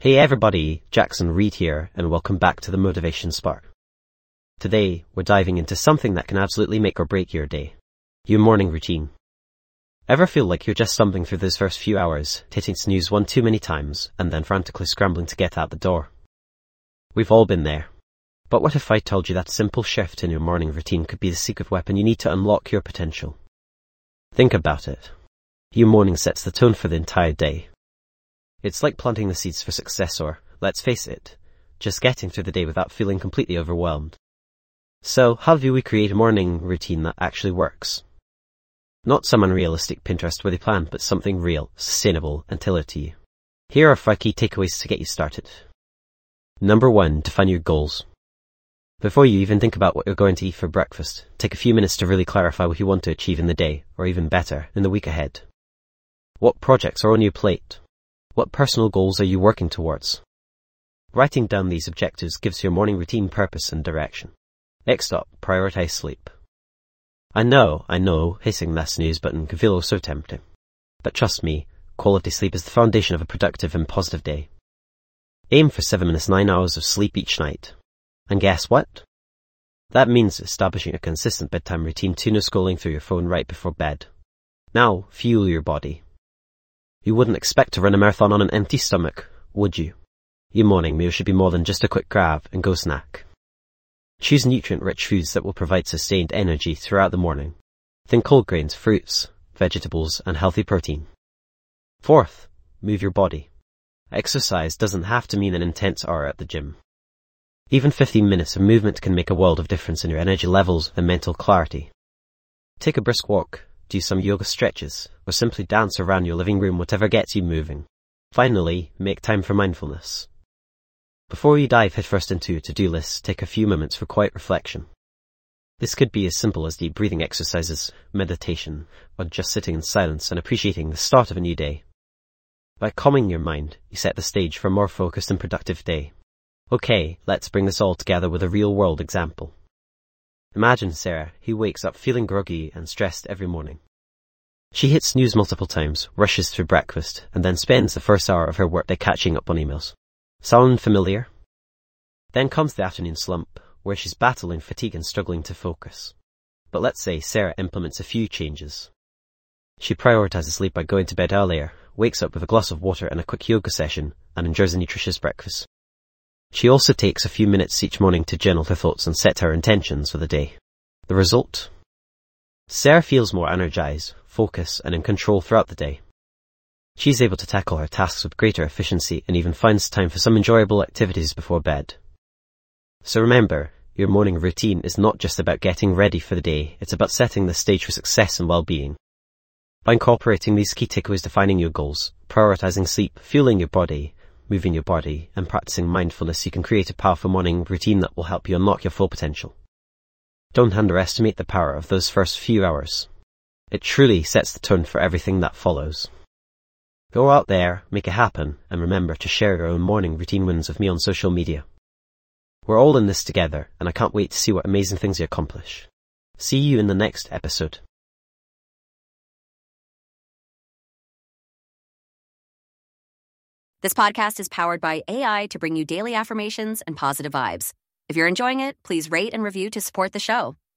Hey everybody, Jackson Reed here, and welcome back to the Motivation Spark. Today, we're diving into something that can absolutely make or break your day. Your morning routine. Ever feel like you're just stumbling through those first few hours, hitting snooze one too many times, and then frantically scrambling to get out the door? We've all been there. But what if I told you that simple shift in your morning routine could be the secret weapon you need to unlock your potential? Think about it. Your morning sets the tone for the entire day. It's like planting the seeds for success or, let's face it, just getting through the day without feeling completely overwhelmed. So, how do we create a morning routine that actually works? Not some unrealistic Pinterest-worthy plan, but something real, sustainable, and tailored to you. Here are 5 key takeaways to get you started. Number 1, define your goals. Before you even think about what you're going to eat for breakfast, take a few minutes to really clarify what you want to achieve in the day, or even better, in the week ahead. What projects are on your plate? What personal goals are you working towards? Writing down these objectives gives your morning routine purpose and direction. Next up, prioritize sleep. I know, hitting that snooze button can feel so tempting. But trust me, quality sleep is the foundation of a productive and positive day. Aim for 7 to 9 hours of sleep each night. And guess what? That means establishing a consistent bedtime routine to no scrolling through your phone right before bed. Now, fuel your body. You wouldn't expect to run a marathon on an empty stomach, would you? Your morning meal should be more than just a quick grab and go snack. Choose nutrient-rich foods that will provide sustained energy throughout the morning. Think whole grains, fruits, vegetables, and healthy protein. Fourth, move your body. Exercise doesn't have to mean an intense hour at the gym. Even 15 minutes of movement can make a world of difference in your energy levels and mental clarity. Take a brisk walk, do some yoga stretches, or simply dance around your living room, whatever gets you moving. Finally, make time for mindfulness. Before you dive headfirst into your to-do list, take a few moments for quiet reflection. This could be as simple as deep breathing exercises, meditation, or just sitting in silence and appreciating the start of a new day. By calming your mind, you set the stage for a more focused and productive day. Okay, let's bring this all together with a real-world example. Imagine Sarah, who wakes up feeling groggy and stressed every morning. She hits snooze multiple times, rushes through breakfast, and then spends the first hour of her workday catching up on emails. Sound familiar? Then comes the afternoon slump, where she's battling fatigue and struggling to focus. But let's say Sarah implements a few changes. She prioritizes sleep by going to bed earlier, wakes up with a glass of water and a quick yoga session, and enjoys a nutritious breakfast. She also takes a few minutes each morning to journal her thoughts and set her intentions for the day. The result? Sarah feels more energized, focused, and in control throughout the day. She's able to tackle her tasks with greater efficiency and even finds time for some enjoyable activities before bed. So remember, your morning routine is not just about getting ready for the day, it's about setting the stage for success and well-being. By incorporating these key takeaways, defining your goals, prioritizing sleep, fueling your body, moving your body, and practicing mindfulness, you can create a powerful morning routine that will help you unlock your full potential. Don't underestimate the power of those first few hours. It truly sets the tone for everything that follows. Go out there, make it happen, and remember to share your own morning routine wins with me on social media. We're all in this together, and I can't wait to see what amazing things you accomplish. See you in the next episode. This podcast is powered by AI to bring you daily affirmations and positive vibes. If you're enjoying it, please rate and review to support the show.